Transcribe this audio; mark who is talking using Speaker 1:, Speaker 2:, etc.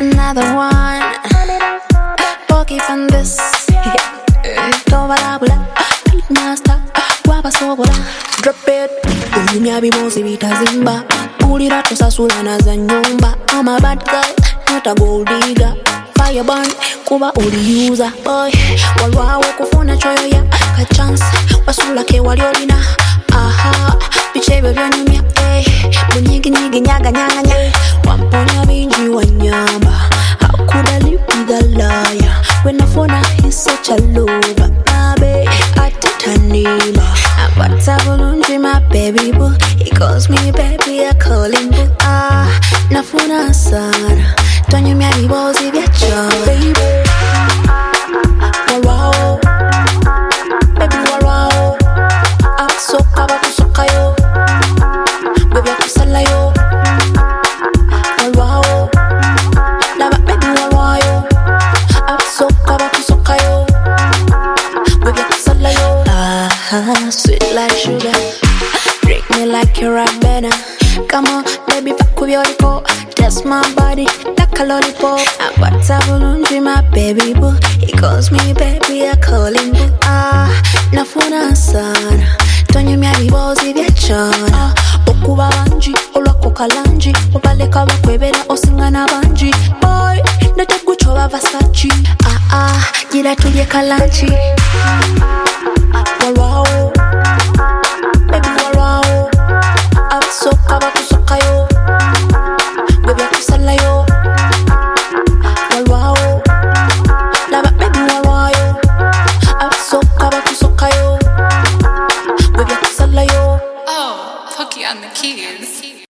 Speaker 1: another one. Poki from this. Tovarabula, master, waba sogola. Drop it. Unyumya bibozi bitazimba. Pulira tosasula na za nyumba. I'm a bad girl, not a gold digger. Fire burn, kuba uli user. Boy, walwawo kufuna choyo ya kachance. Wasula ke waliolina. Aha, bichebe byonyumya. Bunyigi nyigi nyaga nyaga nyaga. Wamponya binji wanyamba. How could I live with a liar? When I phone her, he's such a lover. My baby, I did a neighbor. But I won't dream my baby boo. He calls me baby, I call him boo. Nafuna sana. Don't you marry balls if you're child, baby. Wow, baby, wow. I'm so kaba kusoka yo. Baby, I'm kusala yo. Wow, lava baby, wow yo. I'm so kaba kusoka yo. Baby, I'm kusala yo. Sweet like sugar. Break me like you're a banana. Come on, baby, fuck with your report. Test my body like a lollipop. But I won't dream my baby boo. He calls me baby, I call him boo. Nafuna sana. Tonyo miari bozi vya chana. Okuba banji, olwako kalanji. Obaleka bakwebera osingana banji. Boy, nete guchoba Versace. Jira tulye kalanchi. Wow, baby wow. I'm so kaba kusoka yo.